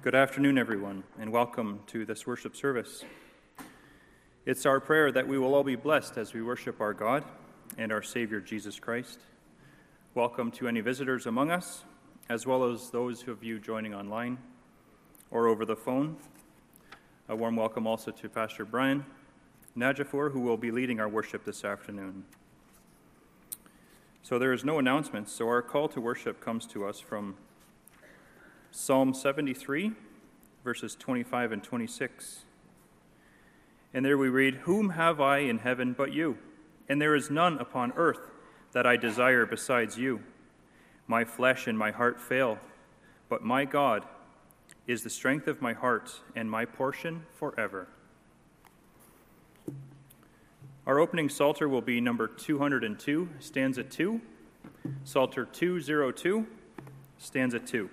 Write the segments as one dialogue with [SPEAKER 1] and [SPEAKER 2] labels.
[SPEAKER 1] Good afternoon, everyone, and welcome to this worship service. It's our prayer that we will all be blessed as we worship our God and our Savior, Jesus Christ. Welcome to any visitors among us, as well as those of you joining online or over the phone. A warm welcome also to Pastor Brian Najafour, who will be leading our worship this afternoon. So there is no announcements, so our call to worship comes to us from Psalm 73, verses 25 and 26. And there we read, "Whom have I in heaven but you? And there is none upon earth that I desire besides you. My flesh and my heart fail, but my God is the strength of my heart and my portion forever." Our opening psalter will be number 202, stanza 2. Psalter 202, stanza 2.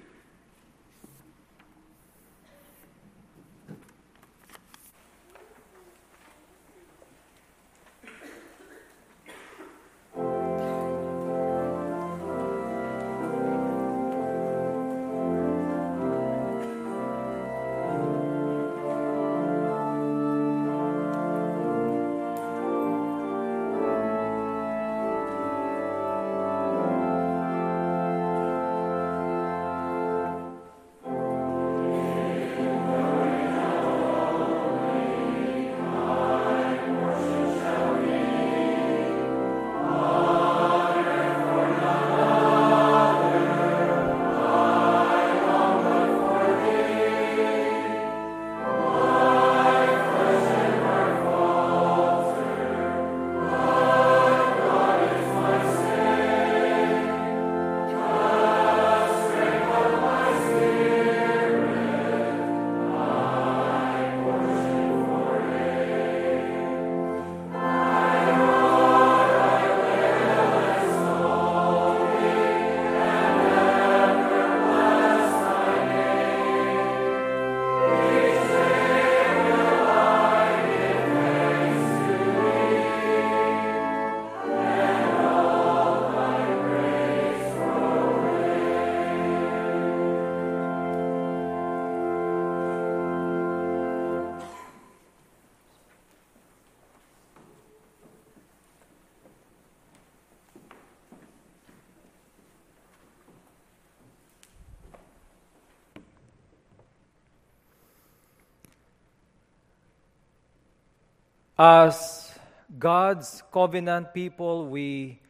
[SPEAKER 2] As God's covenant people, we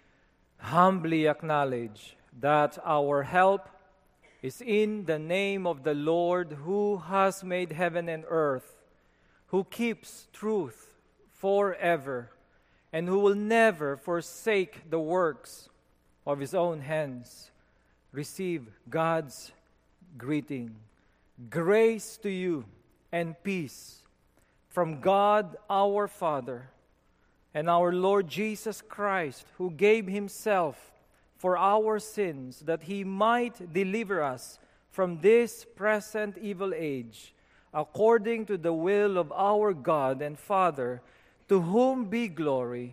[SPEAKER 2] humbly acknowledge that our help is in the name of the Lord who has made heaven and earth, who keeps truth forever, and who will never forsake the works of his own hands. Receive God's greeting. Grace to you and peace from God our Father and our Lord Jesus Christ, who gave himself for our sins, that he might deliver us from this present evil age, according to the will of our God and Father, to whom be glory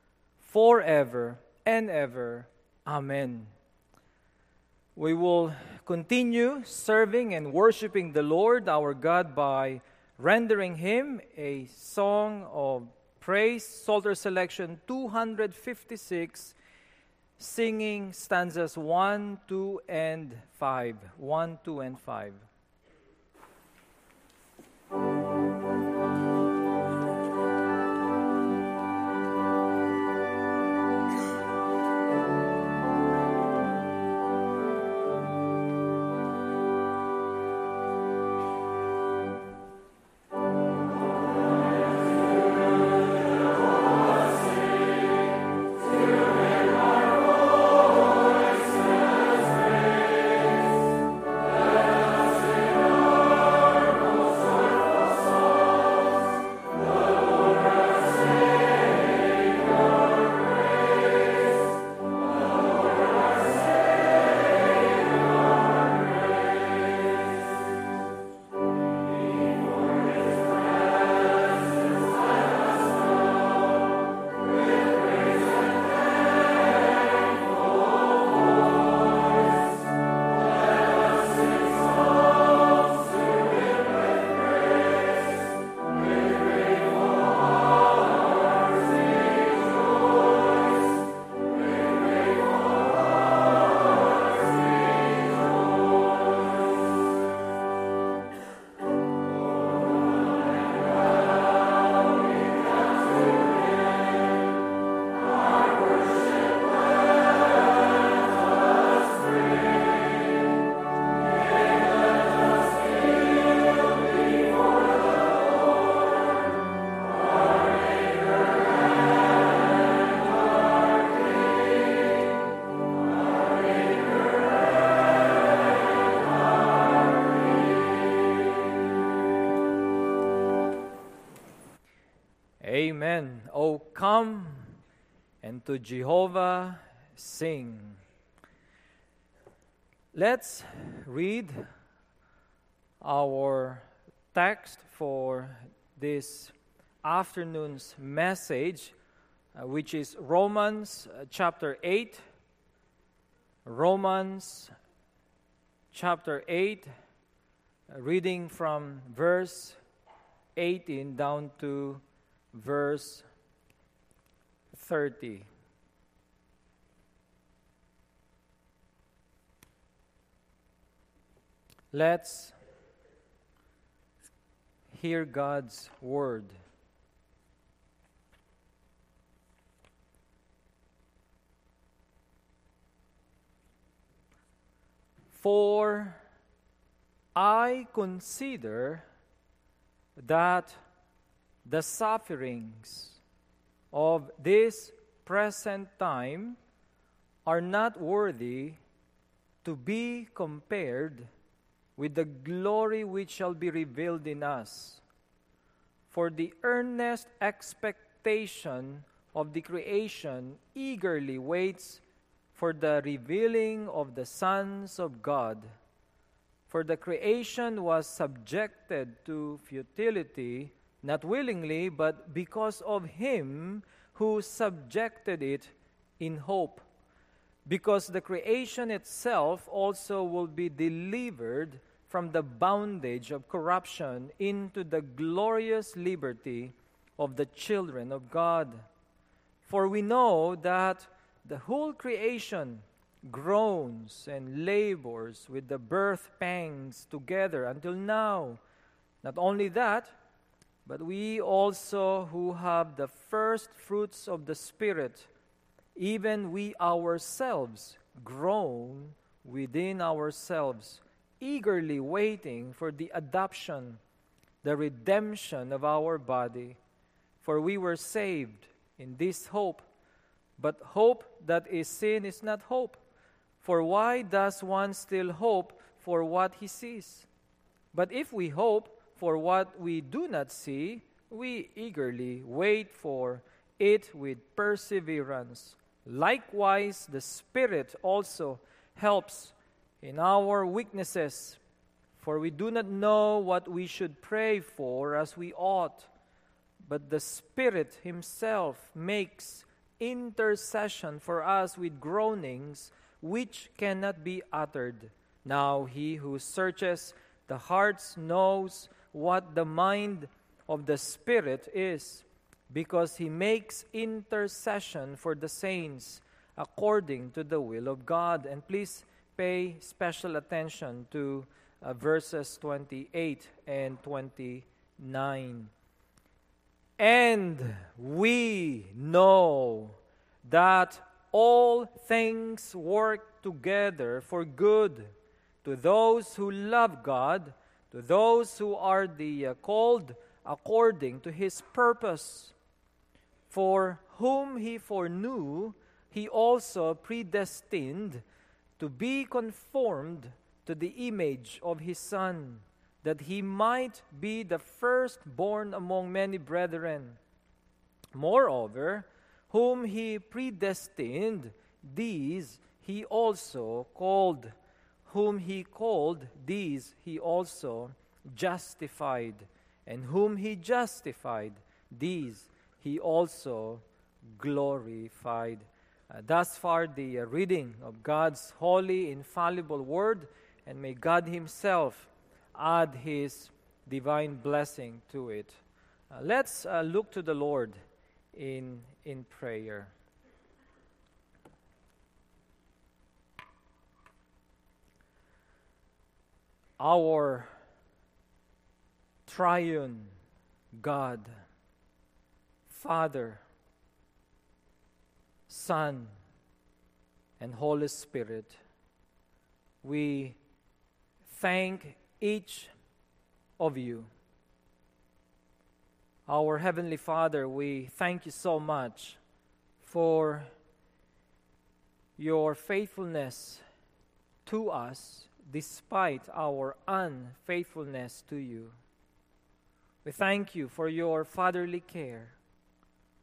[SPEAKER 2] forever and ever. Amen. We will continue serving and worshiping the Lord our God by rendering him a song of praise, Psalter selection 256, singing stanzas 1, 2, and 5. 1, 2, and 5.
[SPEAKER 3] Blessed
[SPEAKER 2] Amen. Oh, come and to Jehovah sing. Let's read our text for this afternoon's message, which is Romans chapter 8. Romans chapter 8, reading from verse 18 down to verse 30. Let's hear God's word. For I consider that the sufferings of this present time are not worthy to be compared with the glory which shall be revealed in us. For the earnest expectation of the creation eagerly waits for the revealing of the sons of God. For the creation was subjected to futility, not willingly, but because of him who subjected it in hope. Because the creation itself also will be delivered from the bondage of corruption into the glorious liberty of the children of God. For we know that the whole creation groans and labors with the birth pangs together until now. Not only that, but we also who have the first fruits of the Spirit, even we ourselves groan within ourselves, eagerly waiting for the adoption, the redemption of our body. For we were saved in this hope. But hope that is seen is not hope. For why does one still hope for what he sees? But if we hope for what we do not see, we eagerly wait for it with perseverance. Likewise, the Spirit also helps in our weaknesses, for we do not know what we should pray for as we ought, but the Spirit Himself makes intercession for us with groanings which cannot be uttered. Now He who searches the hearts knows what the mind of the Spirit is, because He makes intercession for the saints according to the will of God. And please pay special attention to verses 28 and 29. And we know that all things work together for good to those who love God, to those who are the called according to His purpose. For whom He foreknew, He also predestined to be conformed to the image of His Son, that He might be the firstborn among many brethren. Moreover, whom He predestined, these He also called. Whom He called, these He also justified. And whom He justified, these He also glorified. Thus far, the reading of God's holy, infallible Word, and may God Himself add His divine blessing to it. Let's look to the Lord in prayer. Our triune God, Father, Son, and Holy Spirit, we thank each of you. Our Heavenly Father, we thank you so much for your faithfulness to us despite our unfaithfulness to you. We thank you for your fatherly care.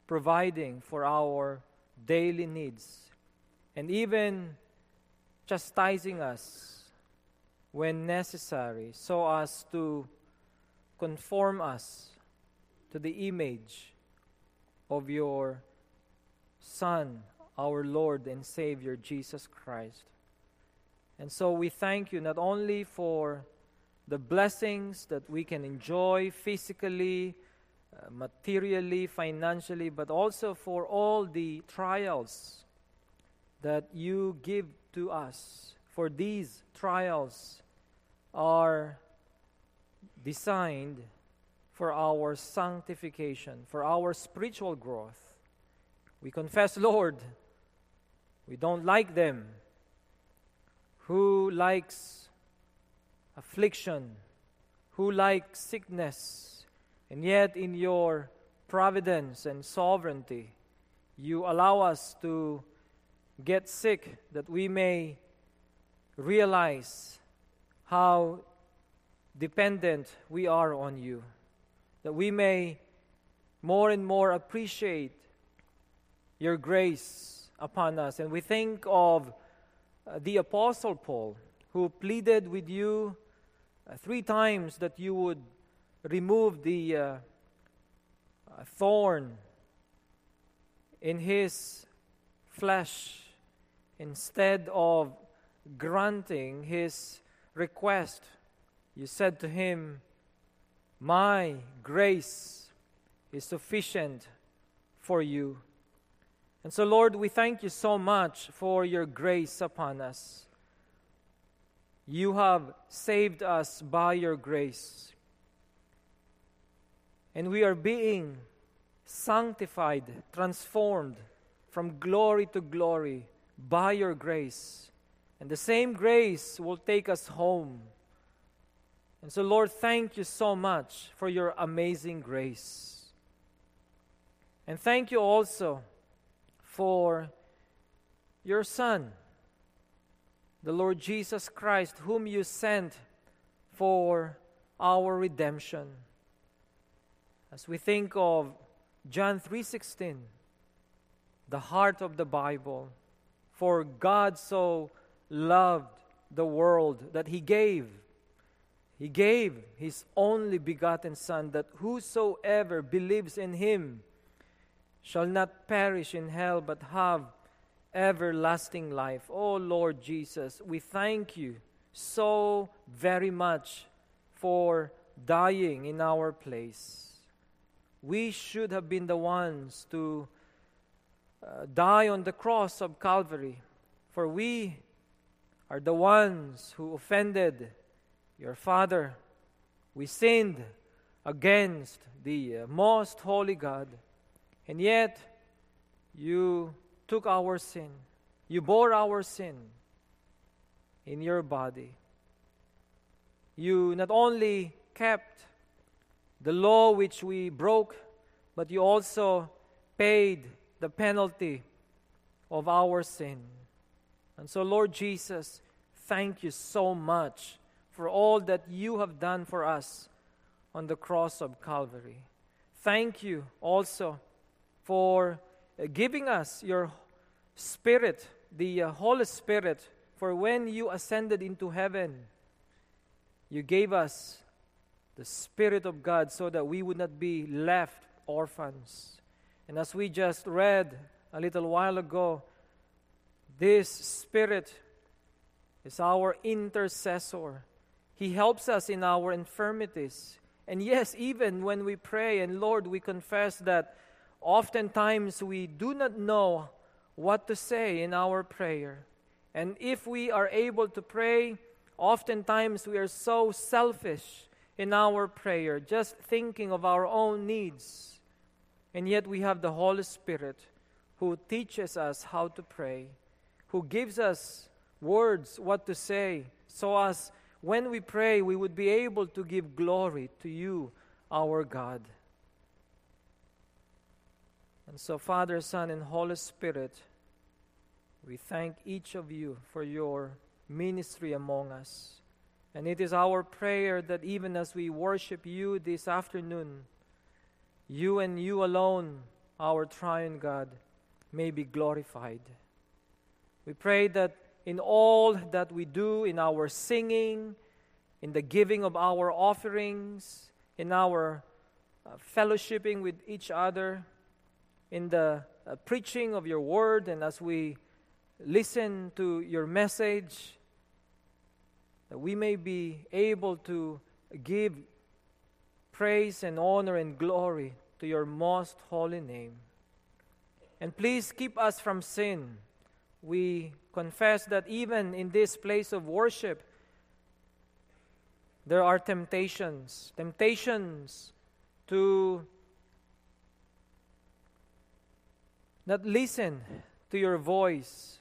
[SPEAKER 2] providing for our daily needs, and even chastising us when necessary, so as to conform us to the image of your Son, our Lord and Savior, Jesus Christ. And so we thank you not only for the blessings that we can enjoy physically, materially, financially, but also for all the trials that you give to us. For these trials are designed for our sanctification, for our spiritual growth. We confess, Lord, we don't like them. Who likes affliction? Who likes sickness? And yet in your providence and sovereignty, you allow us to get sick that we may realize how dependent we are on you, that we may more and more appreciate your grace upon us. And we think of the Apostle Paul, who pleaded with you 3 times that you would remove the thorn in his flesh instead of granting his request. You said to him, "My grace is sufficient for you." And so, Lord, we thank you so much for your grace upon us. You have saved us by your grace. And we are being sanctified, transformed from glory to glory by your grace. And the same grace will take us home. And so, Lord, thank you so much for your amazing grace. And thank you also for your Son, the Lord Jesus Christ, whom you sent for our redemption. As we think of John 3:16, the heart of the Bible, for God so loved the world that He gave His only begotten Son, that whosoever believes in Him shall not perish in hell, but have everlasting life. Oh Lord Jesus, we thank you so very much for dying in our place. We should have been the ones to die on the cross of Calvary, for we are the ones who offended your Father. We sinned against the most holy God. And yet, you took our sin. You bore our sin in your body. You not only kept the law which we broke, but you also paid the penalty of our sin. And so, Lord Jesus, thank you so much for all that you have done for us on the cross of Calvary. Thank you also for giving us your Spirit, the Holy Spirit, for when you ascended into heaven, you gave us the Spirit of God so that we would not be left orphans. And as we just read a little while ago, this Spirit is our intercessor. He helps us in our infirmities. And yes, even when we pray, and Lord, we confess that oftentimes we do not know what to say in our prayer. And if we are able to pray, oftentimes we are so selfish in our prayer, just thinking of our own needs. And yet we have the Holy Spirit who teaches us how to pray, who gives us words, what to say, so as when we pray, we would be able to give glory to you, our God. And so, Father, Son, and Holy Spirit, we thank each of you for your ministry among us. And it is our prayer that even as we worship you this afternoon, you and you alone our triune God, may be glorified. We pray that in all that we do, in our singing, in the giving of our offerings, in our fellowshipping with each other, in the preaching of your word, and as we listen to your message, that we may be able to give praise and honor and glory to your most holy name. And please keep us from sin. We confess that even in this place of worship, there are temptations to not listen to your voice,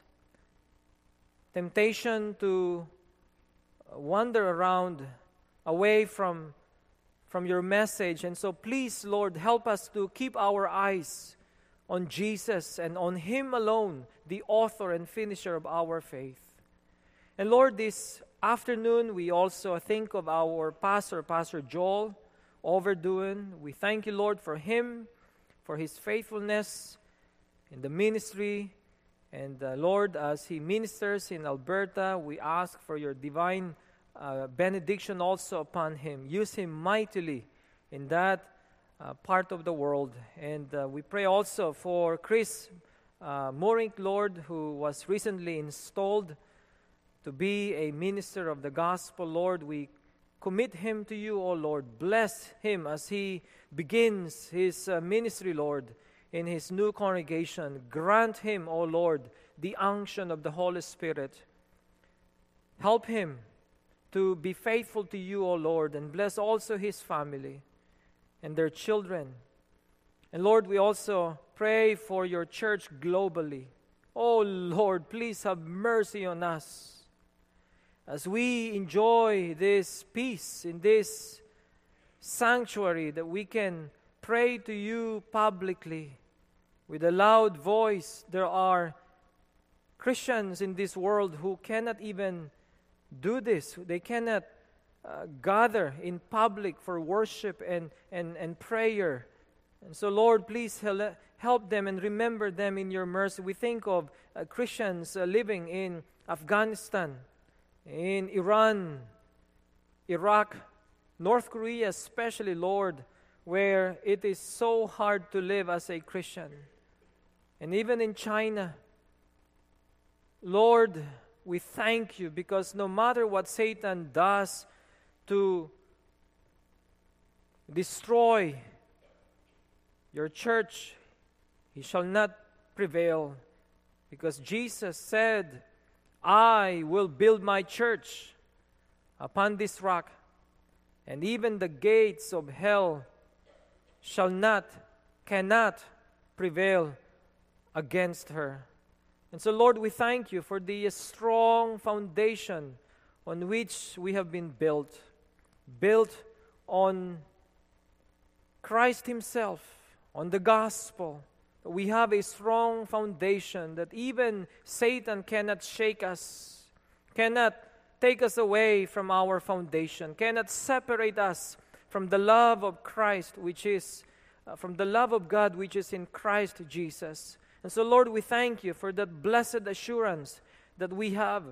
[SPEAKER 2] temptation to wander around away from your message. And so please, Lord, help us to keep our eyes on Jesus and on Him alone, the author and finisher of our faith. And Lord, this afternoon, we also think of our pastor, Pastor Joel Overdoen. We thank you, Lord, for him, for his faithfulness in the ministry. And Lord, as he ministers in Alberta, we ask for your divine benediction also upon him. Use him mightily in that part of the world. And we pray also for Chris Morink, Lord, who was recently installed to be a minister of the gospel. Lord, we commit him to you, O Lord. Bless him as he begins his ministry, Lord, in his new congregation. Grant him, O Lord, the unction of the Holy Spirit. Help him to be faithful to you, O Lord, and bless also his family and their children. And Lord, we also pray for your church globally. Oh Lord, please have mercy on us as we enjoy this peace in this sanctuary, that we can pray to you publicly with a loud voice. There are Christians in this world who cannot even do this. They cannot gather in public for worship and prayer. And so, Lord, please help them and remember them in your mercy. We think of Christians living in Afghanistan, in Iran, Iraq, North Korea especially, Lord, where it is so hard to live as a Christian. And even in China, Lord, we thank you because no matter what Satan does to destroy your church, he shall not prevail, because Jesus said, I will build my church upon this rock, and even the gates of hell cannot prevail against her. And so, Lord, we thank you for the strong foundation on which we have been built on Christ Himself, on the gospel. We have a strong foundation that even Satan cannot shake us, cannot take us away from our foundation, cannot separate us from the love of Christ, which is from the love of God, which is in Christ Jesus. And so, Lord, we thank you for that blessed assurance that we have,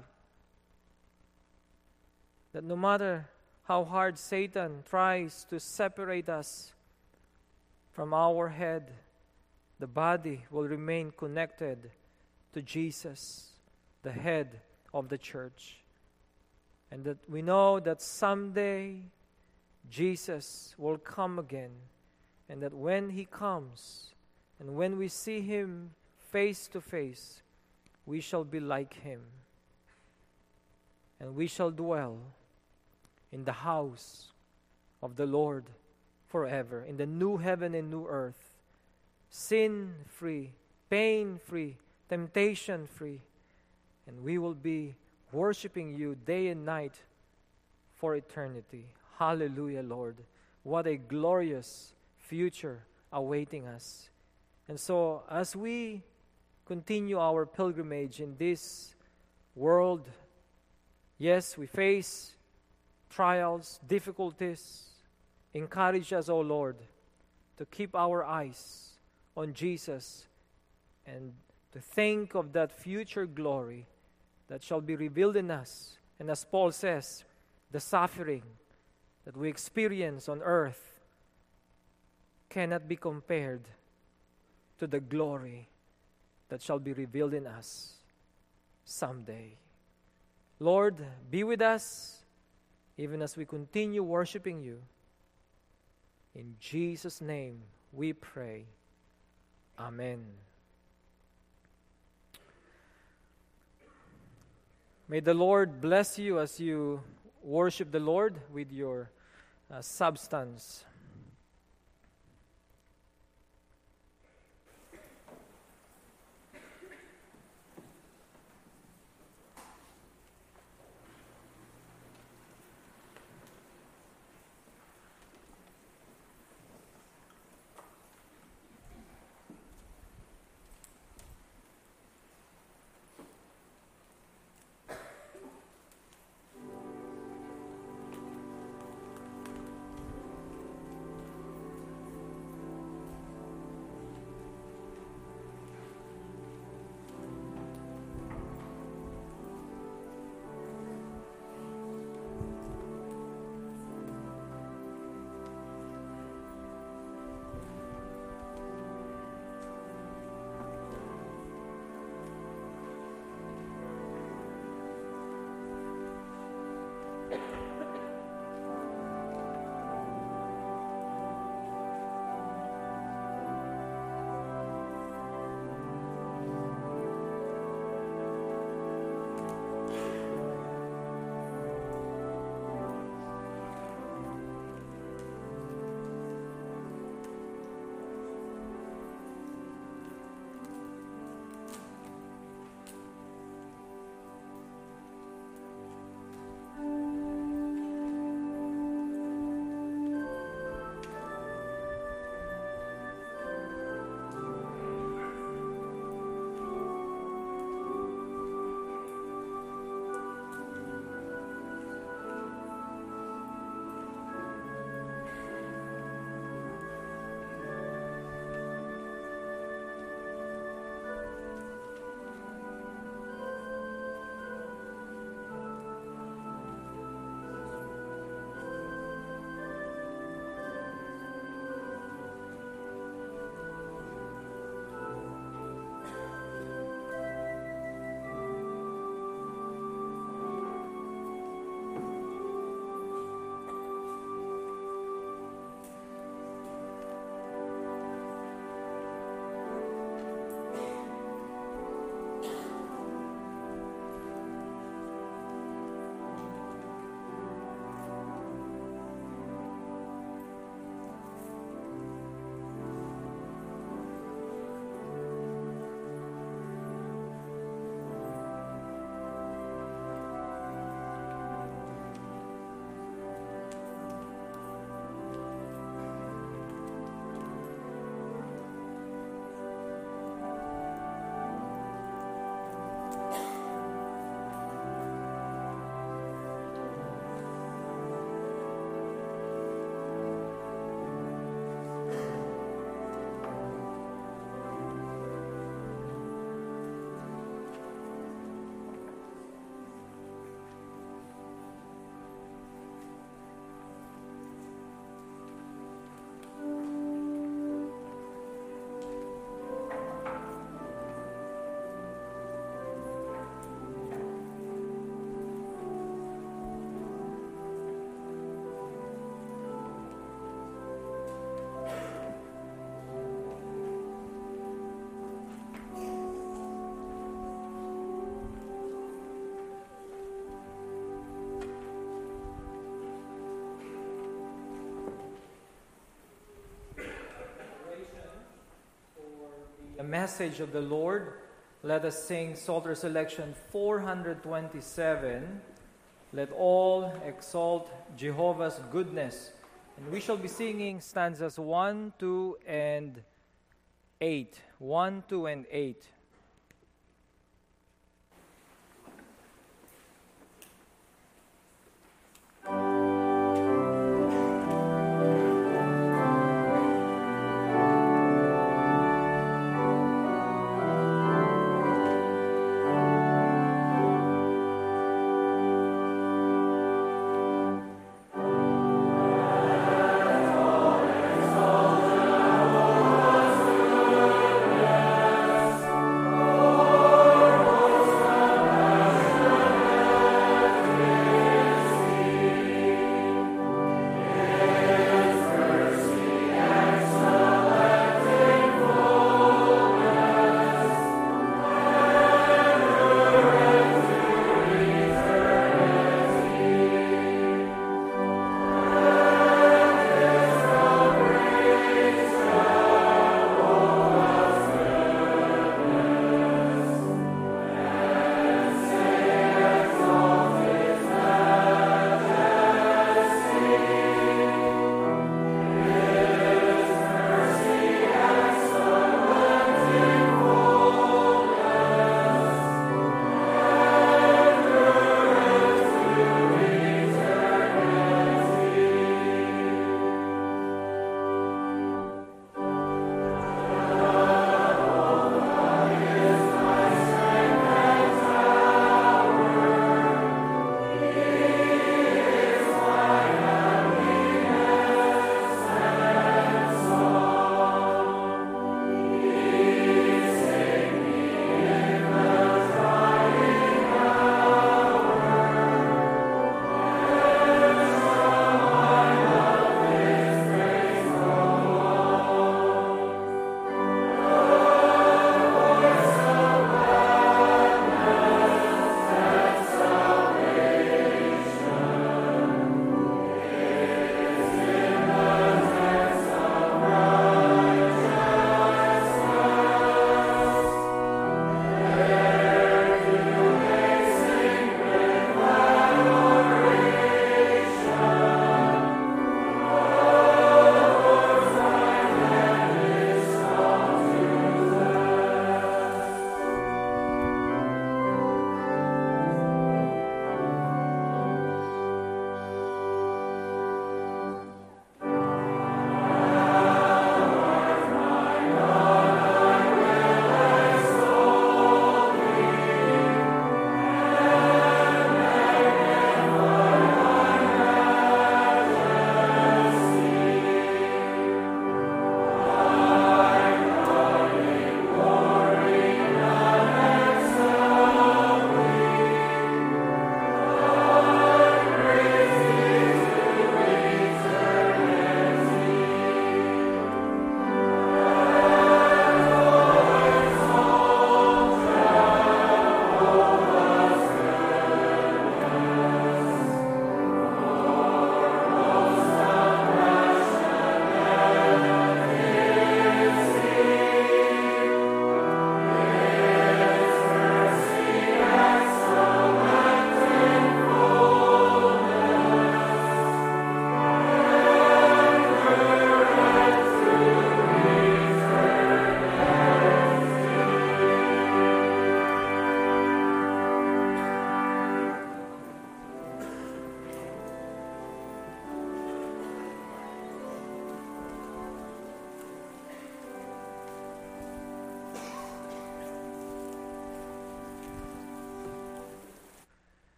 [SPEAKER 2] that no matter how hard Satan tries to separate us from our head, the body will remain connected to Jesus, the head of the church. And that we know that someday Jesus will come again, and that when He comes, and when we see Him face to face, we shall be like Him. And we shall dwell in the house of the Lord forever, in the new heaven and new earth, sin-free, pain-free, temptation-free. And we will be worshiping you day and night for eternity. Hallelujah, Lord. What a glorious future awaiting us. And so, as we continue our pilgrimage in this world, yes, we face trials, difficulties. Encourage us, O Lord, to keep our eyes on Jesus and to think of that future glory that shall be revealed in us. And as Paul says, the suffering that we experience on earth cannot be compared to the glory that shall be revealed in us someday. Lord, be with us even as we continue worshiping you. In Jesus' name we pray. Amen. May the Lord bless you as you worship the Lord with your substance. The message of the Lord. Let us sing Psalter Selection 427. Let all exalt Jehovah's goodness. And we shall be singing stanzas 1, 2, and 8. 1, 2, and 8.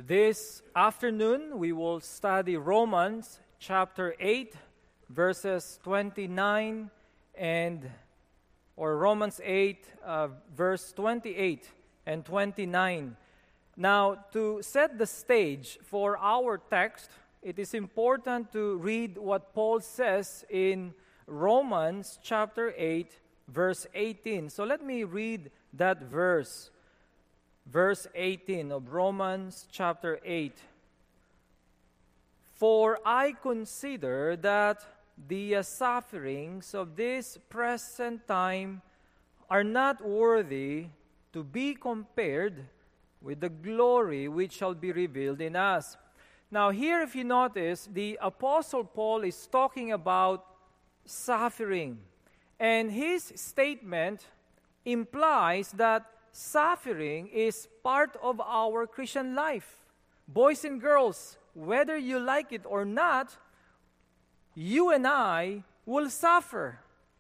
[SPEAKER 2] This afternoon, we will study Romans chapter 8, verses 29 or Romans 8, verse 28 and 29. Now, to set the stage for our text, it is important to read what Paul says in Romans chapter 8, verse 18. So let me read that verse. Verse 18 of Romans chapter 8. For I consider that the sufferings of this present time are not worthy to be compared with the glory which shall be revealed in us. Now here, if you notice, the Apostle Paul is talking about suffering. And his statement implies that suffering is part of our Christian life. Boys and girls, whether you like it or not, you and I will suffer.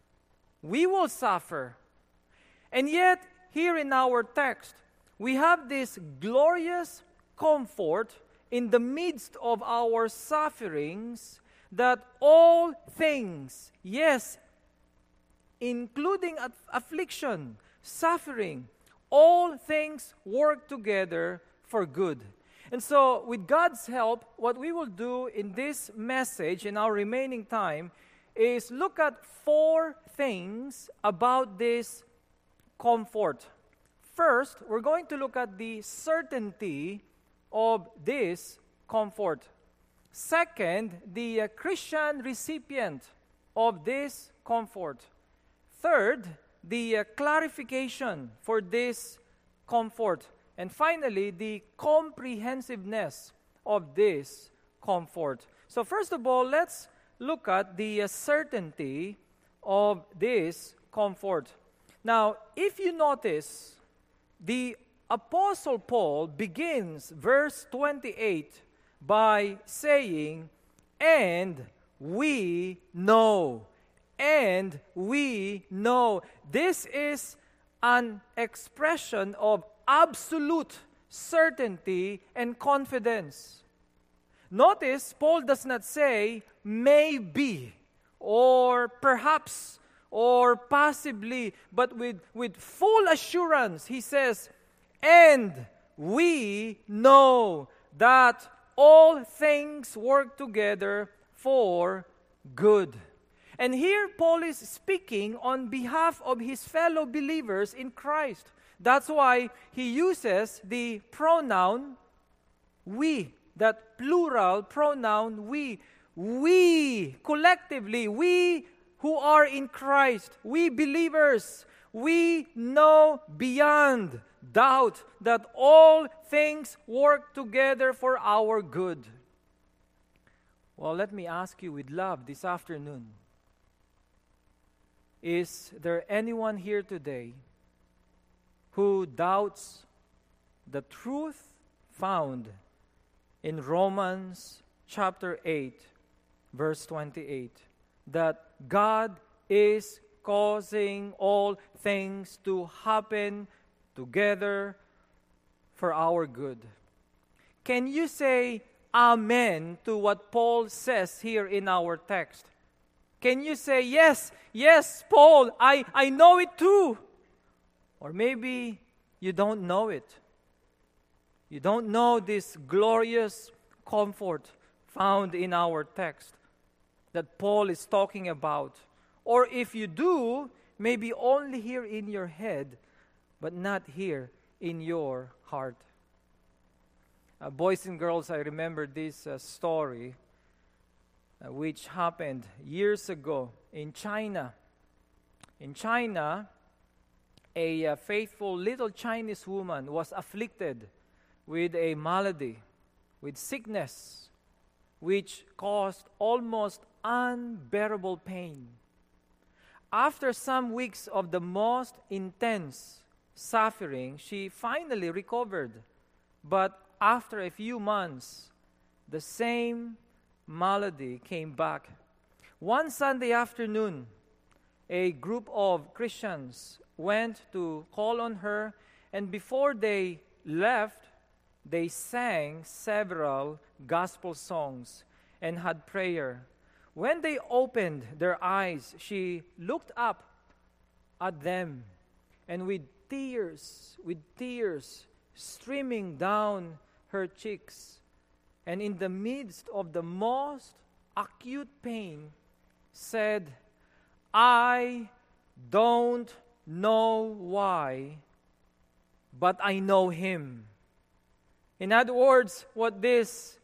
[SPEAKER 2] We will suffer. And yet, here in our text, we have this glorious comfort in the midst of our sufferings that all things, yes, including affliction, suffering, all things work together for good. And so, with God's help, what we will do in this message, in our remaining time, is look at 4 things about this comfort. First, we're going to look at the certainty of this comfort. Second, the Christian recipient of this comfort. Third, the clarification for this comfort. And finally, the comprehensiveness of this comfort. So first of all, let's look at the certainty of this comfort. Now, if you notice, the Apostle Paul begins verse 28 by saying, "And we know." And we know. This is an expression of absolute certainty and confidence. Notice, Paul does not say maybe or perhaps or possibly, but with full assurance, he says, "And we know that all things work together for good." And here Paul is speaking on behalf of his fellow believers in Christ. That's why he uses the pronoun we, that plural pronoun we. We, collectively, we who are in Christ, we believers, we know beyond doubt that all things work together for our good. Well, let me ask you with love this afternoon. Is there anyone here today who doubts the truth found in Romans chapter 8, verse 28, that God is causing all things to happen together for our good? Can you say amen to what Paul says here in our text? Can you say, yes, Paul, I know it too? Or maybe you don't know it. You don't know this glorious comfort found in our text that Paul is talking about. Or if you do, maybe only here in your head, but not here in your heart. Boys and girls, I remember this story which happened years ago in China. In China, a faithful little Chinese woman was afflicted with a malady, with sickness, which caused almost unbearable pain. After some weeks of the most intense suffering, she finally recovered. But after a few months, the same malady came back. One Sunday afternoon, a group of Christians went to call on her, and before they left, they sang several gospel songs and had prayer. When they opened their eyes, she looked up at them, and with tears streaming down her cheeks, and in the midst of the most acute pain, said, "I don't know why, but I know Him." In other words, what this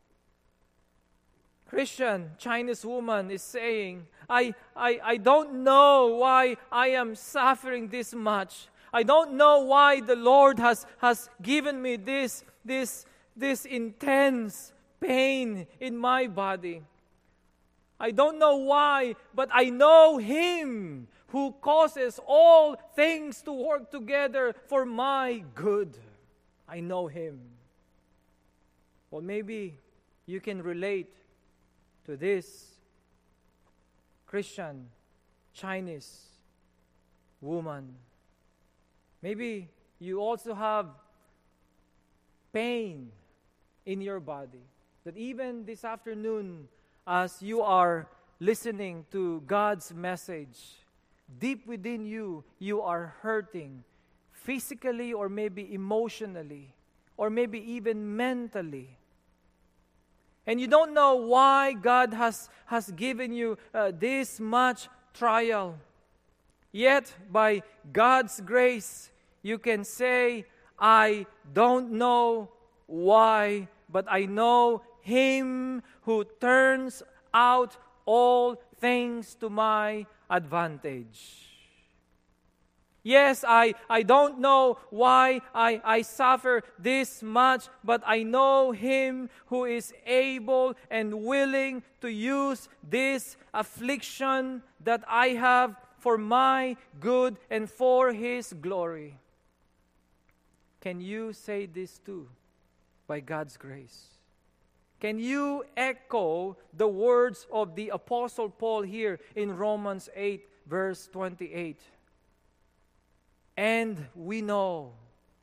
[SPEAKER 2] Christian Chinese woman is saying, I don't know why I am suffering this much. I don't know why the Lord has given me this intense pain in my body. I don't know why, but I know Him who causes all things to work together for my good. I know Him. Well, maybe you can relate to this Christian Chinese woman. Maybe you also have pain in your body. That even this afternoon, as you are listening to God's message, deep within you, you are hurting physically or maybe emotionally or maybe even mentally. And you don't know why God has given you this much trial. Yet, by God's grace, you can say, "I don't know why, but I know Him who turns out all things to my advantage." Yes, I don't know why I suffer this much, but I know Him who is able and willing to use this affliction that I have for my good and for His glory. Can you say this too, by God's grace? Can you echo the words of the Apostle Paul here in Romans 8, verse 28? And we know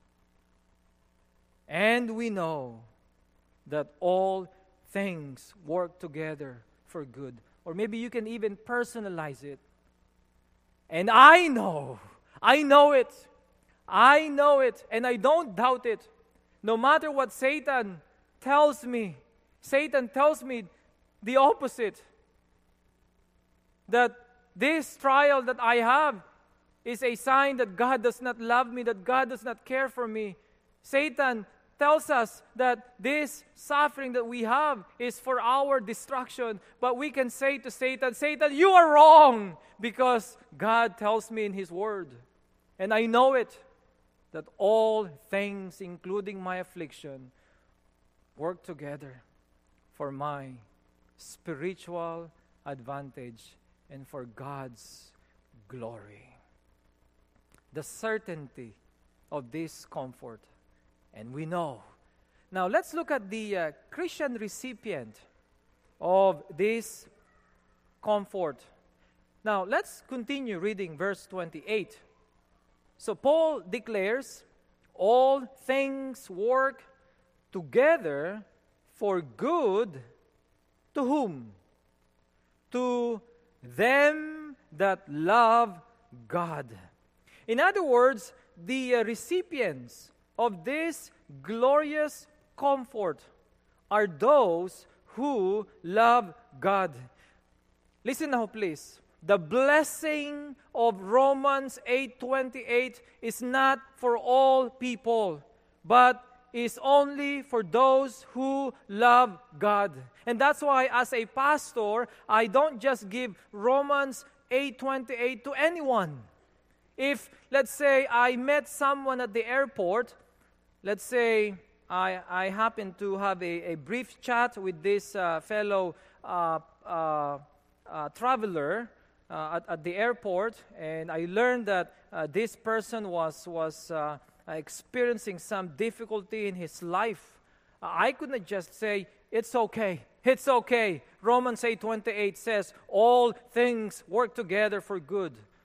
[SPEAKER 2] that all things work together for good. Or maybe you can even personalize it. And I know it, and I don't doubt it. No matter what Satan tells me the opposite. That this trial that I have is a sign that God does not love me, that God does not care for me. Satan tells us that this suffering that we have is for our destruction. But we can say to Satan, "Satan, you are wrong," because God tells me in His Word. And I know it, that all things, including my affliction, work together for my spiritual advantage and for God's glory. The certainty of this comfort. And we know. Now, let's look at the Christian recipient of this comfort. Now, let's continue reading verse 28. So, Paul declares, all things work together for good to whom? To them that love God. In other words, the recipients of this glorious comfort are those who love God. Listen now, please. The blessing of Romans 8:28 is not for all people, but is only for those who love God. And that's why as a pastor, I don't just give Romans 8:28 to anyone. If, let's say, I met someone at the airport, let's say I happen to have a brief chat with this fellow traveler at the airport, and I learned that this person was experiencing some difficulty in his life. I couldn't just say, "It's okay, it's okay." Romans 8:28 says, all things work together for good.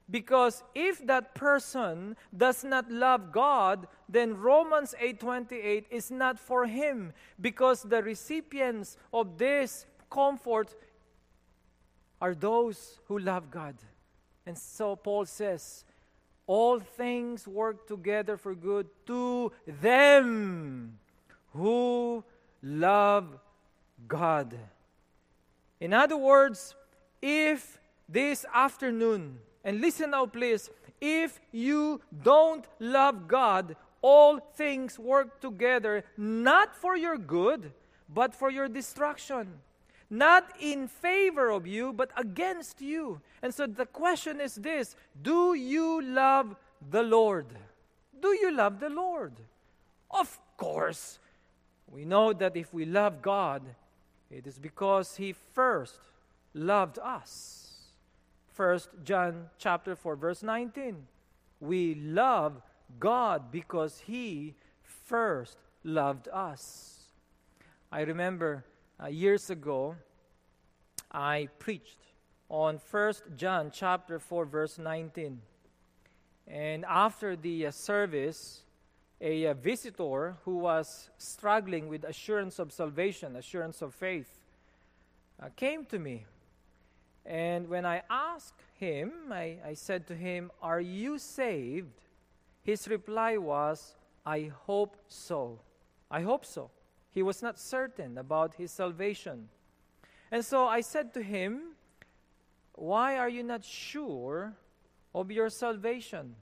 [SPEAKER 2] Because if that person does not love God, then Romans 8:28 is not for him, because the recipients of this comfort are those who love God. And so Paul says, all things work together for good to them who love God. In other words, if this afternoon, and listen now please, if you don't love God, all things work together not for your good, but for your destruction. Not in favor of you, but against you. And so the question is this: do you love the Lord? Do you love the Lord? Of course. We know that if we love God, it is because He first loved us. 1 John chapter 4, verse 19. We love God because He first loved us. I remember years ago, I preached on 1 John chapter 4, verse 19. And after the service, a visitor who was struggling with assurance of salvation, assurance of faith, came to me. And when I asked him, I said to him, "Are you saved?" His reply was, "I hope so." I hope so. He was not certain about his salvation. And so I said to him, "Why are you not sure of your salvation?"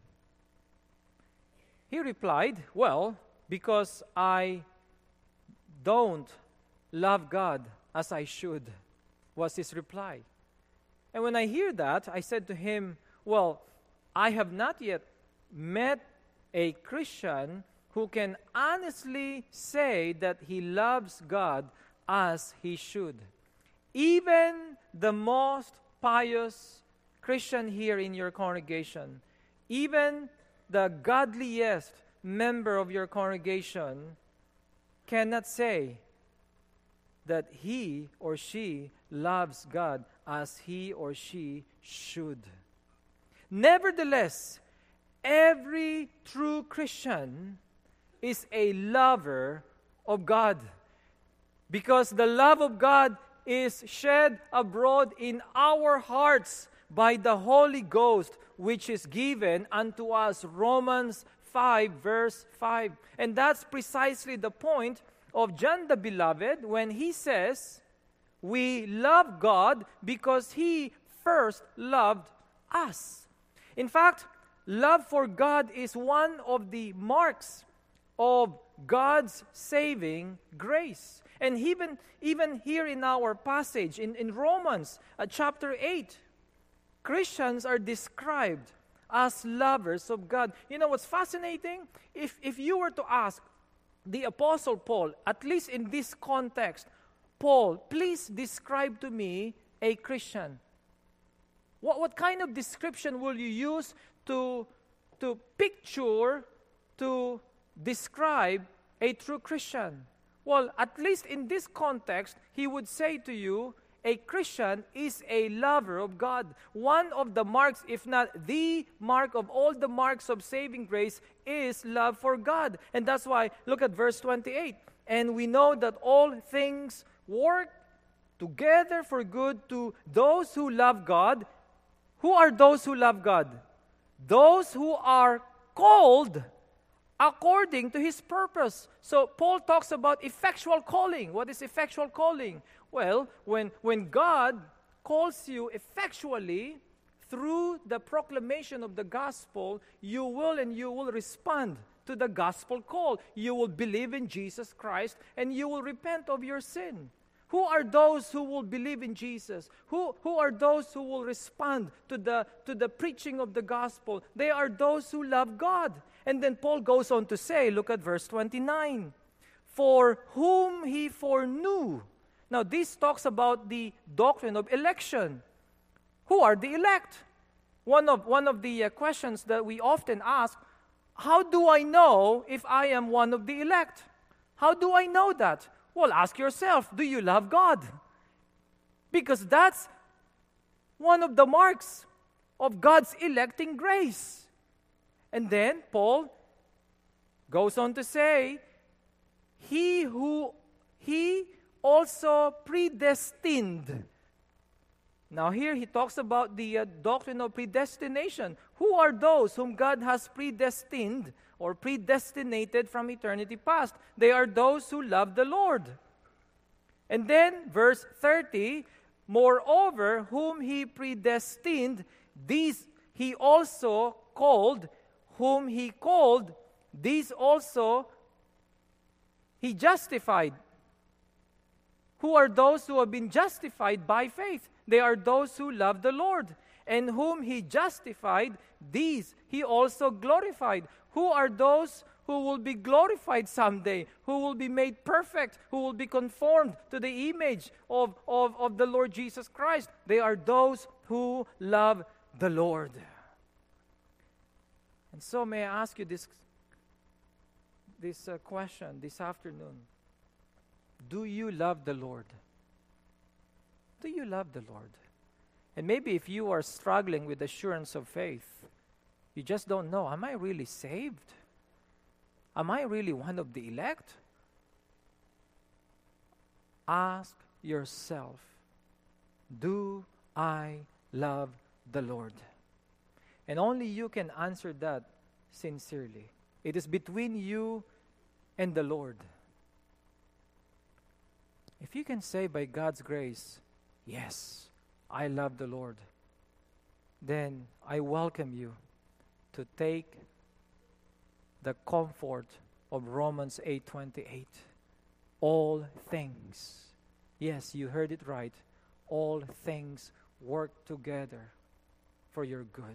[SPEAKER 2] He replied, "Well, because I don't love God as I should," was his reply. And when I hear that, I said to him, "Well, I have not yet met a Christian who can honestly say that he loves God as he should. Even the most pious Christian here in your congregation, even the godliest member of your congregation cannot say that he or she loves God as he or she should." Nevertheless, every true Christian is a lover of God, because the love of God is shed abroad in our hearts by the Holy Ghost, which is given unto us. Romans 5, verse 5. And that's precisely the point of John the Beloved when he says, we love God because He first loved us. In fact, love for God is one of the marks of God's saving grace. And even here in our passage, in Romans chapter 8, Christians are described as lovers of God. You know what's fascinating? If you were to ask the Apostle Paul, at least in this context, "Paul, please describe to me a Christian." What kind of description will you use to picture, to describe a true Christian? Well, at least in this context, he would say to you, a Christian is a lover of God. One of the marks, if not the mark of all the marks of saving grace, is love for God. And that's why, look at verse 28. "And we know that all things work together for good to those who love God." Who are those who love God? Those who are called according to His purpose. So Paul talks about effectual calling. What is effectual calling? Well, when God calls you effectually through the proclamation of the gospel, you will respond to the gospel call. You will believe in Jesus Christ and you will repent of your sin. Who are those who will believe in Jesus? Who are those who will respond to the preaching of the gospel? They are those who love God. And then Paul goes on to say, look at verse 29. "For whom He foreknew." Now this talks about the doctrine of election. Who are the elect? One of the questions that we often ask, how do I know if I am one of the elect? How do I know that? Well, ask yourself, do you love God? Because that's one of the marks of God's electing grace. And then Paul goes on to say, He also predestined. Now here he talks about the doctrine of predestination. Who are those whom God has predestined or predestinated from eternity past? They are those who love the Lord. And then verse 30, moreover, whom He predestined, these He also called. Whom He called, these also He justified. Who are those who have been justified by faith? They are those who love the Lord. And whom He justified, these He also glorified. Who are those who will be glorified someday? Who will be made perfect? Who will be conformed to the image of the Lord Jesus Christ? They are those who love the Lord. And so may I ask you this question this afternoon. Do you love the Lord? Do you love the Lord? And maybe if you are struggling with assurance of faith, you just don't know, am I really saved? Am I really one of the elect? Ask yourself, do I love the Lord? And only you can answer that sincerely. It is between you and the Lord. If you can say by God's grace, yes, I love the Lord, then I welcome you to take the comfort of Romans 8:28. All things, yes, you heard it right, all things work together for your good.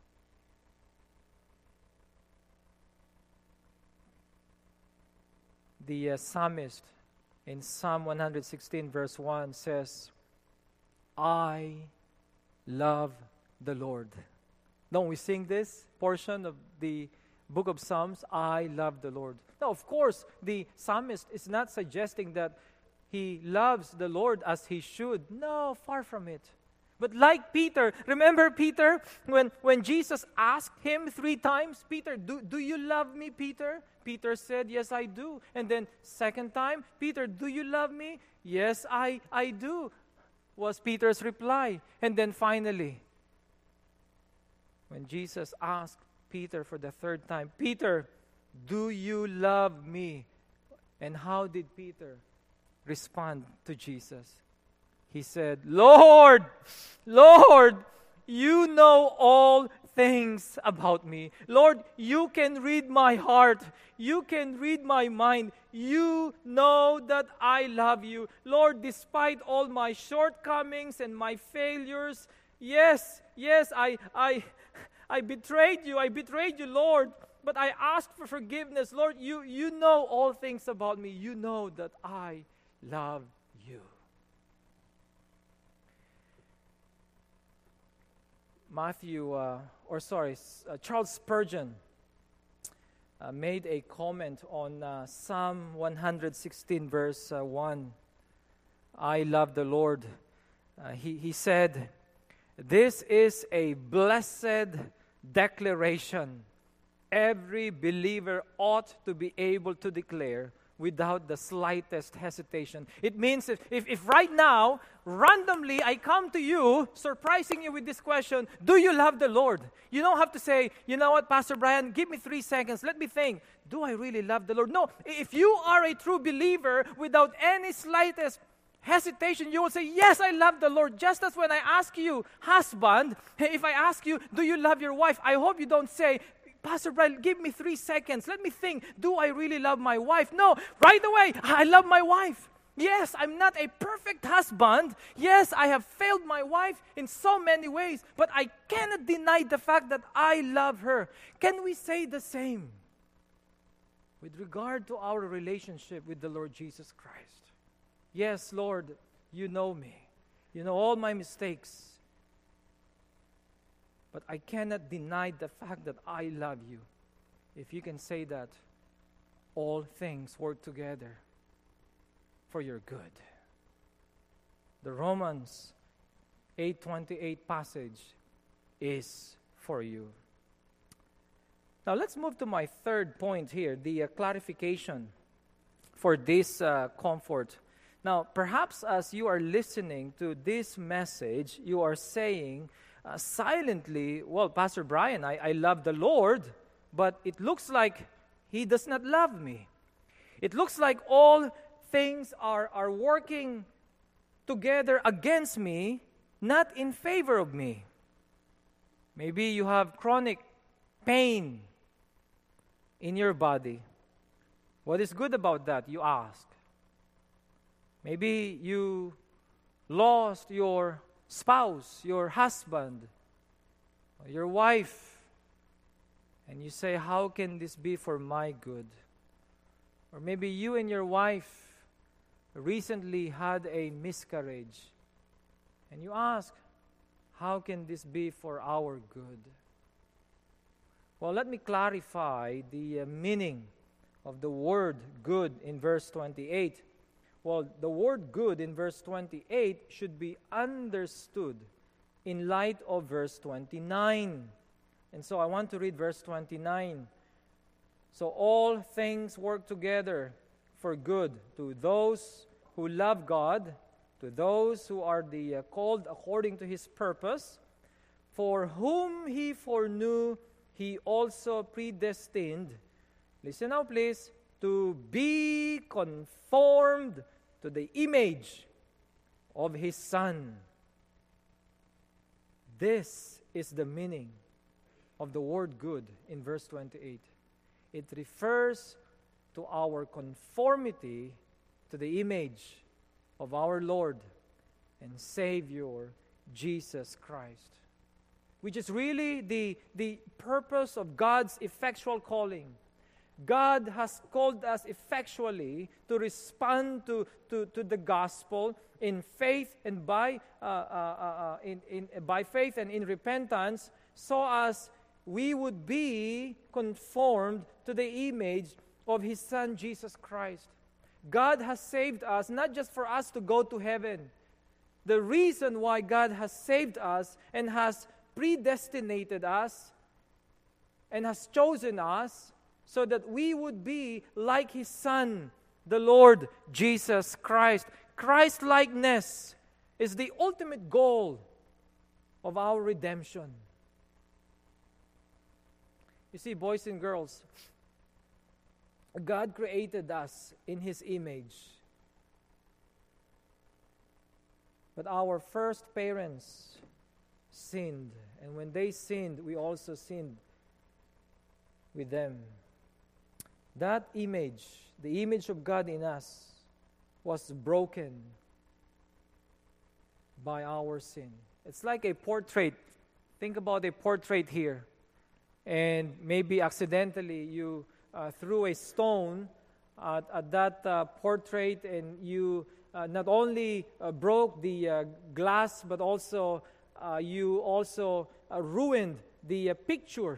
[SPEAKER 2] The psalmist in Psalm 116 verse 1 says, I love the Lord. Don't we sing this portion of the book of Psalms? I love the Lord. Now, of course, the psalmist is not suggesting that he loves the Lord as he should. No, far from it. But like Peter, remember Peter, when Jesus asked him 3 times, Peter, do you love me, Peter? Peter said, yes, I do. And then second time, Peter, do you love me? Yes, I do, was Peter's reply. And then finally, when Jesus asked Peter for the 3rd time, Peter, do you love me? And how did Peter respond to Jesus? He said, Lord, you know all things about me. Lord, you can read my heart. You can read my mind. You know that I love you. Lord, despite all my shortcomings and my failures, yes, I betrayed you. I betrayed you, Lord. But I asked for forgiveness. Lord, you know all things about me. You know that I love you. Charles Spurgeon made a comment on Psalm 116 verse 1. I love the Lord. He said, this is a blessed declaration every believer ought to be able to declare without the slightest hesitation. It means if right now, randomly, I come to you, surprising you with this question, do you love the Lord? You don't have to say, you know what, Pastor Brian, give me 3 seconds. Let me think. Do I really love the Lord? No. If you are a true believer, without any slightest hesitation, you will say, yes, I love the Lord. Just as when I ask you, husband, if I ask you, do you love your wife? I hope you don't say, Pastor Brian, give me 3 seconds. Let me think. Do I really love my wife? No, right away, I love my wife. Yes, I'm not a perfect husband. Yes, I have failed my wife in so many ways, but I cannot deny the fact that I love her. Can we say the same with regard to our relationship with the Lord Jesus Christ? Yes, Lord, you know me. You know all my mistakes. But I cannot deny the fact that I love you. If you can say that, all things work together for your good. The Romans 8:28 passage is for you. Now let's move to my third point here, the clarification for this comfort. Now, perhaps as you are listening to this message, you are saying silently, well, Pastor Brian, I love the Lord, but it looks like He does not love me. It looks like all things are working together against me, not in favor of me. Maybe you have chronic pain in your body. What is good about that, you ask? Maybe you lost your spouse, your husband, or your wife, and you say, how can this be for my good? Or maybe you and your wife recently had a miscarriage, and you ask, how can this be for our good? Well, let me clarify the meaning of the word good in verse 28. Well, the word good in verse 28 should be understood in light of verse 29. And so I want to read verse 29. So all things work together for good to those who love God, to those who are called according to His purpose, for whom He foreknew, He also predestined. Listen now, please. To be conformed to the image of His Son. This is the meaning of the word good in verse 28. It refers to our conformity to the image of our Lord and Savior, Jesus Christ. Which is really the purpose of God's effectual calling. God has called us effectually to respond to the gospel in faith and by faith and in repentance, so as we would be conformed to the image of His Son Jesus Christ. God has saved us not just for us to go to heaven. The reason why God has saved us and has predestinated us and has chosen us so that we would be like His Son, the Lord Jesus Christ. Christ-likeness is the ultimate goal of our redemption. You see, boys and girls, God created us in His image. But our first parents sinned. And when they sinned, we also sinned with them. That image, the image of God in us, was broken by our sin. It's like a portrait. Think about a portrait here. And maybe accidentally you threw a stone at that portrait, and you not only broke the glass, but also you also ruined the picture,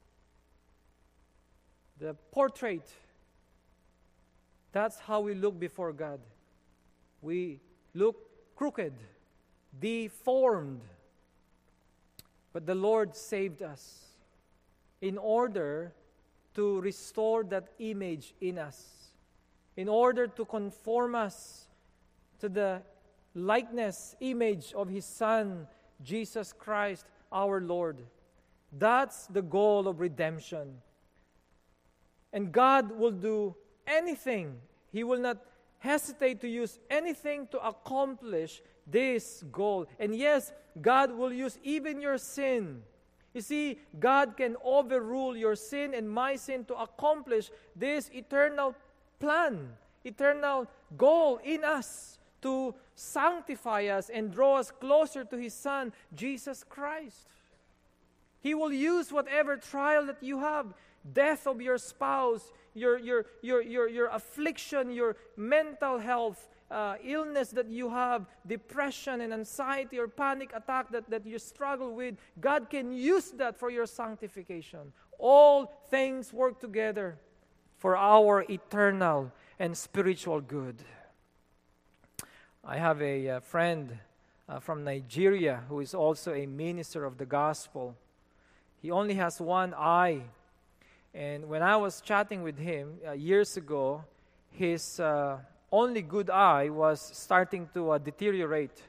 [SPEAKER 2] the portrait. That's how we look before God. We look crooked, deformed. But the Lord saved us in order to restore that image in us, in order to conform us to the likeness, image of His Son, Jesus Christ, our Lord. That's the goal of redemption. And God will do anything. He will not hesitate to use anything to accomplish this goal. And yes, God will use even your sin. You see, God can overrule your sin and my sin to accomplish this eternal plan, eternal goal in us to sanctify us and draw us closer to His Son, Jesus Christ. He will use whatever trial that you have, death of your spouse, your affliction, your mental health, illness that you have, depression and anxiety or panic attack that you struggle with. God can use that for your sanctification. All things work together for our eternal and spiritual good. I have a friend from Nigeria who is also a minister of the gospel. He only has one eye. And when I was chatting with him years ago, his only good eye was starting to deteriorate.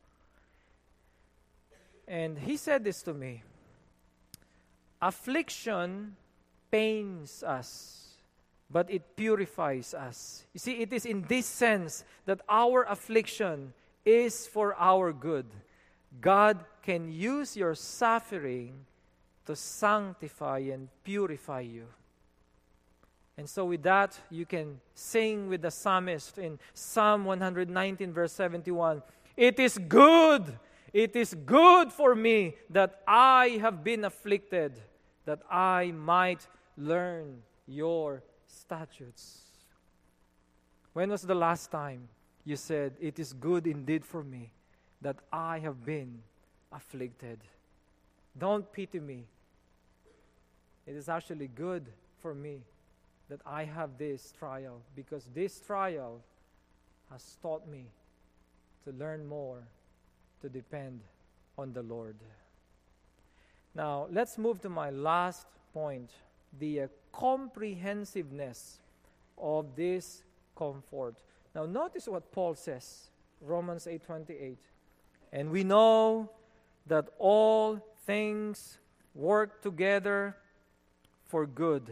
[SPEAKER 2] And he said this to me: affliction pains us, but it purifies us. You see, it is in this sense that our affliction is for our good. God can use your suffering to sanctify and purify you. And so with that, you can sing with the psalmist in Psalm 119, verse 71, "It is good for me that I have been afflicted, that I might learn your statutes." When was the last time you said, "It is good indeed for me that I have been afflicted"? Don't pity me. It is actually good for me that I have this trial, because this trial has taught me to learn more, to depend on the Lord. Now, let's move to my last point, the comprehensiveness of this comfort. Now, notice what Paul says, Romans 8:28. "And we know that all things work together for good."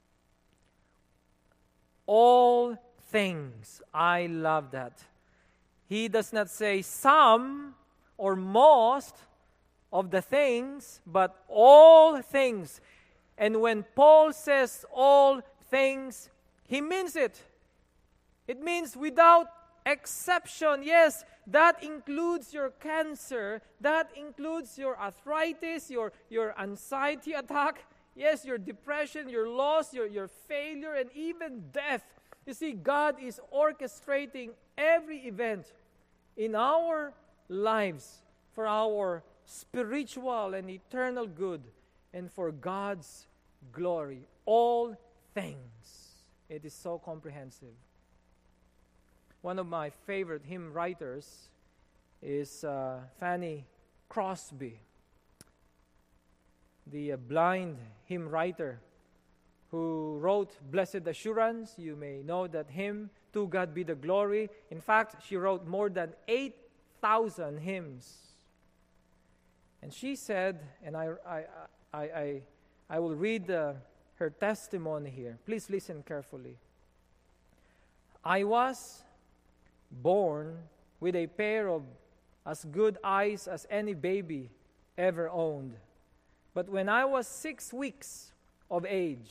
[SPEAKER 2] All things. I love that. He does not say some or most of the things, but all things. And when Paul says all things, he means it. It means without exception. Yes, that includes your cancer. That includes your arthritis, your anxiety attack. Yes, your depression, your loss, your failure, and even death. You see, God is orchestrating every event in our lives for our spiritual and eternal good and for God's glory. All things. It is so comprehensive. One of my favorite hymn writers is Fanny Crosby, the blind hymn writer who wrote Blessed Assurance. You may know that hymn, To God Be the Glory. In fact, she wrote more than 8,000 hymns. And she said, and I will read her testimony here. Please listen carefully. "I was born with a pair of as good eyes as any baby ever owned. But when I was 6 weeks of age,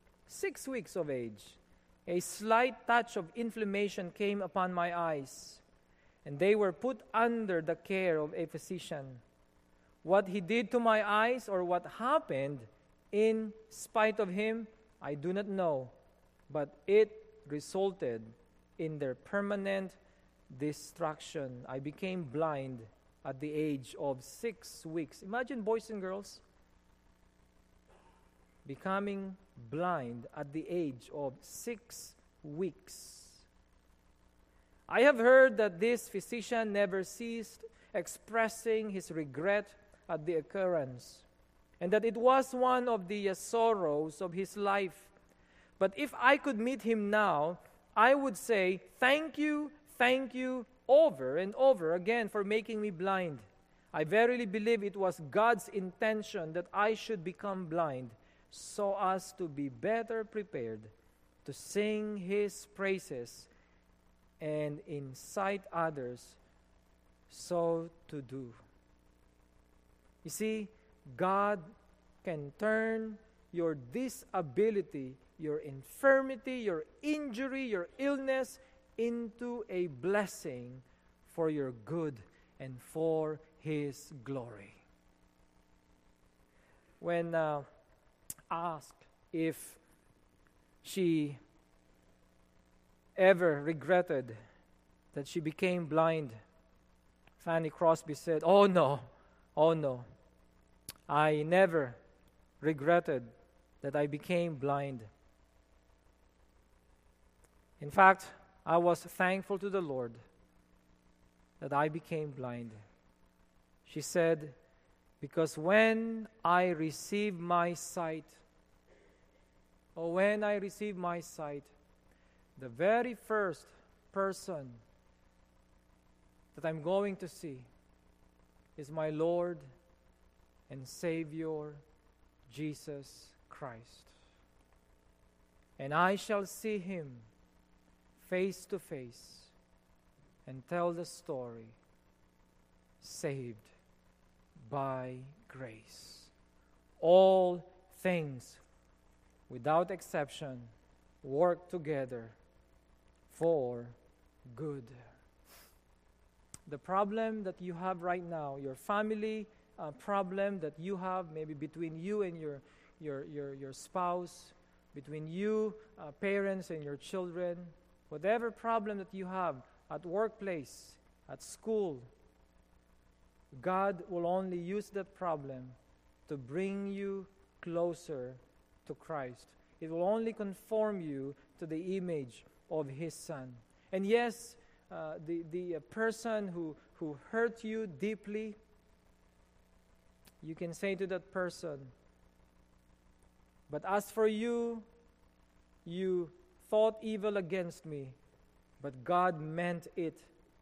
[SPEAKER 2] a slight touch of inflammation came upon my eyes, and they were put under the care of a physician. What he did to my eyes, or what happened in spite of him, I do not know, but it resulted in their permanent destruction. I became blind at the age of 6 weeks." Imagine, boys and girls, becoming blind at the age of 6 weeks. "I have heard that this physician never ceased expressing his regret at the occurrence, and that it was one of the sorrows of his life. But if I could meet him now, I would say, thank you, over and over again for making me blind. I verily believe it was God's intention that I should become blind, so as to be better prepared to sing His praises and incite others so to do." You see, God can turn your disability, your infirmity, your injury, your illness into a blessing for your good and for His glory. When asked if she ever regretted that she became blind, Fanny Crosby said, oh no, I never regretted that I became blind. In fact, I was thankful to the Lord that I became blind, She said, because when I receive my sight, the very first person that I'm going to see is my Lord and Savior, Jesus Christ. And I shall see Him face to face and tell the story, saved by grace. All things, without exception, work together for good. The problem that you have right now, your family problem that you have, maybe between you and your spouse, between you, parents and your children, whatever problem that you have at workplace, at school, God will only use that problem to bring you closer to Christ. It will only conform you to the image of His Son. And yes, the person who hurt you deeply, you can say to that person, but as for you, you thought evil against me, but God meant it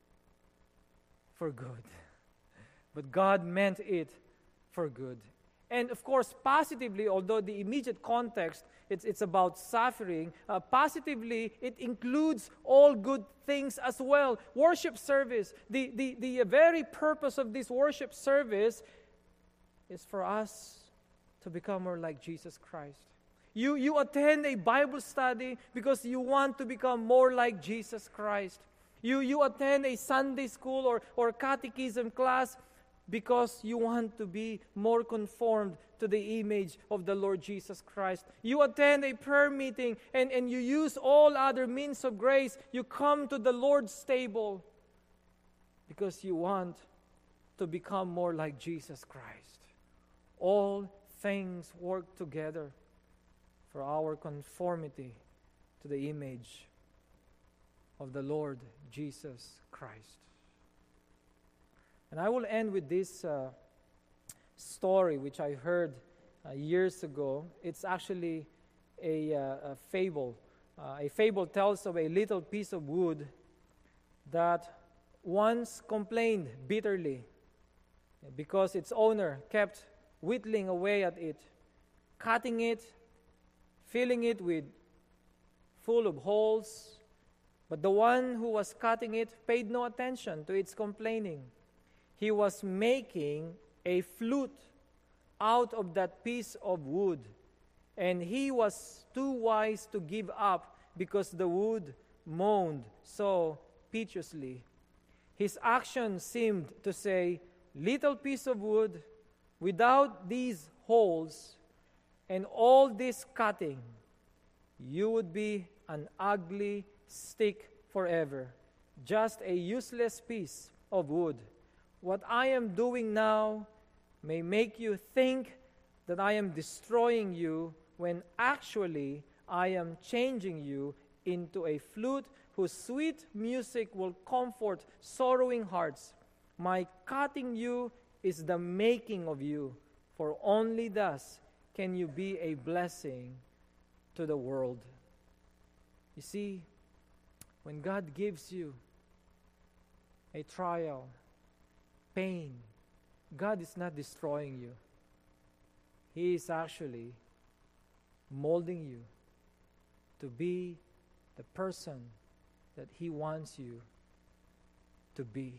[SPEAKER 2] for good. But God meant it for good. And of course, positively, although the immediate context, it's about suffering, positively, it includes all good things as well. Worship service, the very purpose of this worship service is for us to become more like Jesus Christ. You attend a Bible study because you want to become more like Jesus Christ. You attend a Sunday school or catechism class because you want to be more conformed to the image of the Lord Jesus Christ. You attend a prayer meeting and you use all other means of grace. You come to the Lord's table because you want to become more like Jesus Christ. All things work together for our conformity to the image of the Lord Jesus Christ. And I will end with this story which I heard years ago. It's actually a fable. A fable tells of a little piece of wood that once complained bitterly because its owner kept whittling away at it, cutting it, filling it with full of holes. But the one who was cutting it paid no attention to its complaining. He was making a flute out of that piece of wood, and he was too wise to give up because the wood moaned so piteously. His action seemed to say, "Little piece of wood, without these holes and all this cutting, you would be an ugly stick forever, just a useless piece of wood. What I am doing now may make you think that I am destroying you, when actually I am changing you into a flute whose sweet music will comfort sorrowing hearts. My cutting you is the making of you, for only thus can you be a blessing to the world." You see, when God gives you a trial, pain, God is not destroying you. He is actually molding you to be the person that He wants you to be.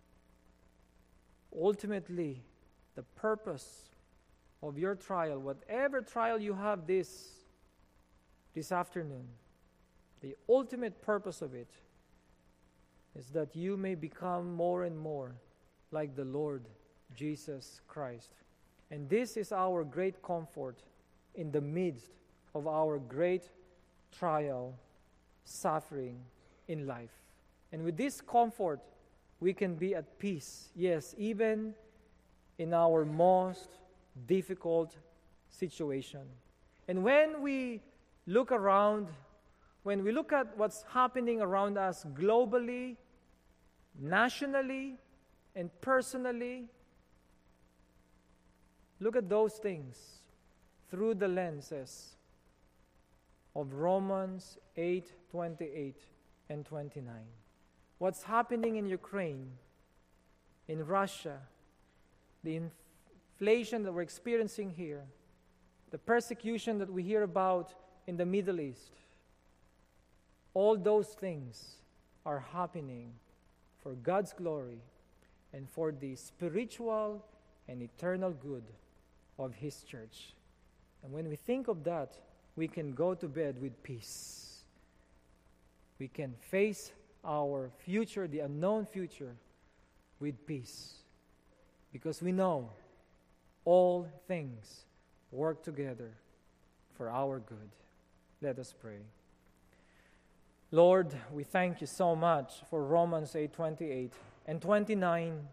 [SPEAKER 2] Ultimately, the purpose of your trial, whatever trial you have this afternoon, the ultimate purpose of it is that you may become more and more like the Lord Jesus Christ. And this is our great comfort in the midst of our great trial, suffering in life. And with this comfort, we can be at peace, yes, even in our most difficult situation. And when we look around, when we look at what's happening around us globally, nationally, and personally, look at those things through the lenses of Romans 8:28 and 29. What's happening in Ukraine, in Russia, the inflation that we're experiencing here, the persecution that we hear about in the Middle East, all those things are happening for God's glory and for the spiritual and eternal good of His church. And when we think of that, we can go to bed with peace. We can face our future, the unknown future, with peace. Because we know all things work together for our good. Let us pray. Lord, we thank you so much for Romans 8:28 and 29.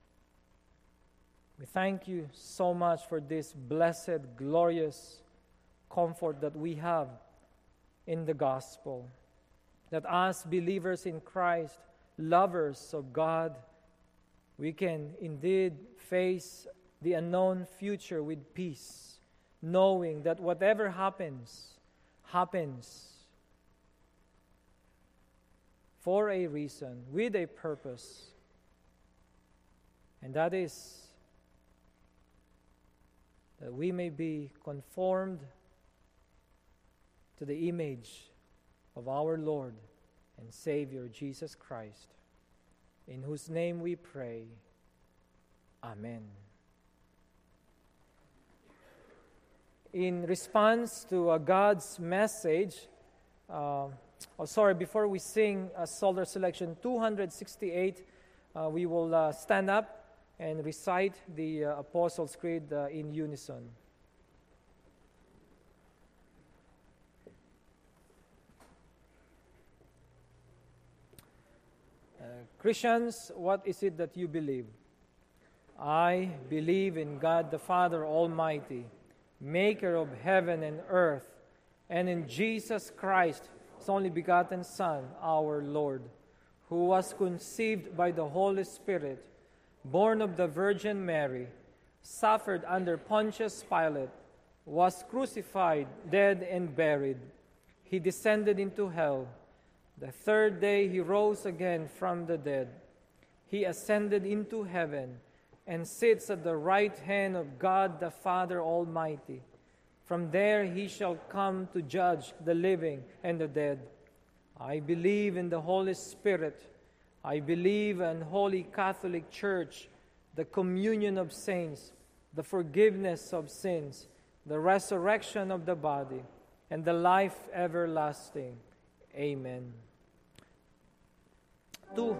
[SPEAKER 2] We thank you so much for this blessed, glorious comfort that we have in the gospel. That as believers in Christ, lovers of God, we can indeed face the unknown future with peace, knowing that whatever happens, happens for a reason, with a purpose. And that is that we may be conformed to the image of our Lord and Savior Jesus Christ, in whose name we pray. Amen. In response to God's message, before we sing Psalter Selection 268, we will stand up and recite the Apostles' Creed in unison. Christians, what is it that you believe? I believe in God the Father Almighty, maker of heaven and earth, and in Jesus Christ, His only begotten Son, our Lord, who was conceived by the Holy Spirit, born of the Virgin Mary, suffered under Pontius Pilate, was crucified, dead, and buried. He descended into hell. The third day He rose again from the dead. He ascended into heaven and sits at the right hand of God the Father Almighty. From there He shall come to judge the living and the dead. I believe in the Holy Spirit. I believe in Holy Catholic Church, the communion of saints, the forgiveness of sins, the resurrection of the body, and the life everlasting. Amen. 2.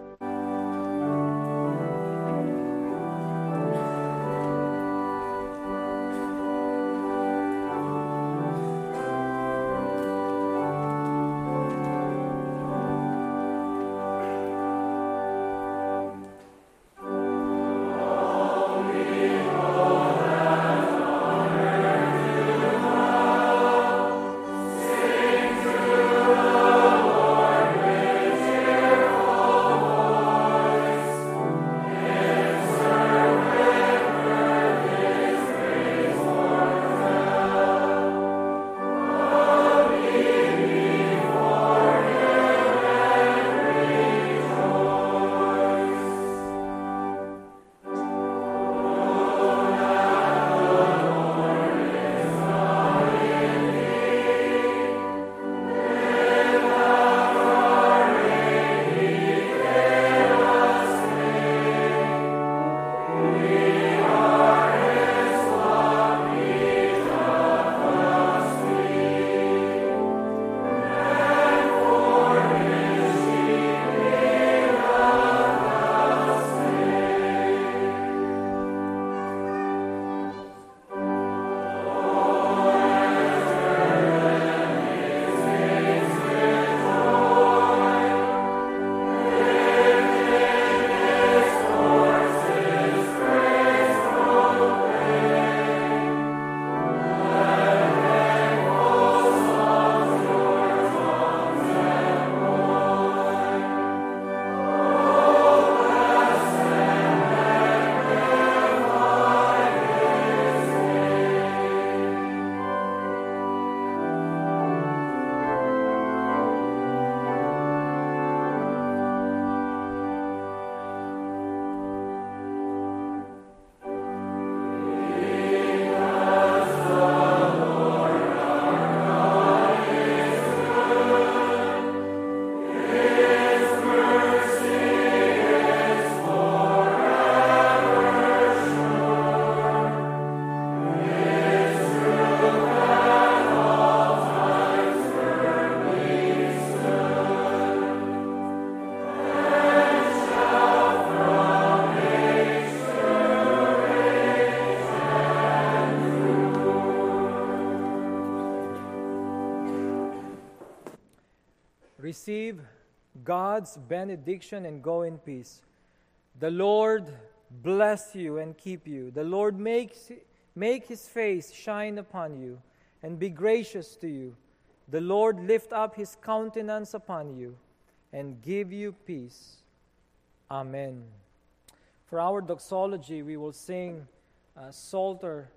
[SPEAKER 2] receive God's benediction and go in peace. The Lord bless you and keep you. The Lord make his face shine upon you and be gracious to you. The Lord lift up his countenance upon you and give you peace. Amen. For our doxology, we will sing Psalter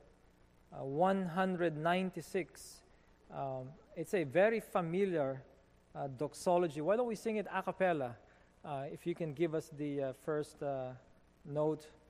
[SPEAKER 2] 196. It's a very familiar doxology. Why don't we sing it a cappella? If you can give us the first note.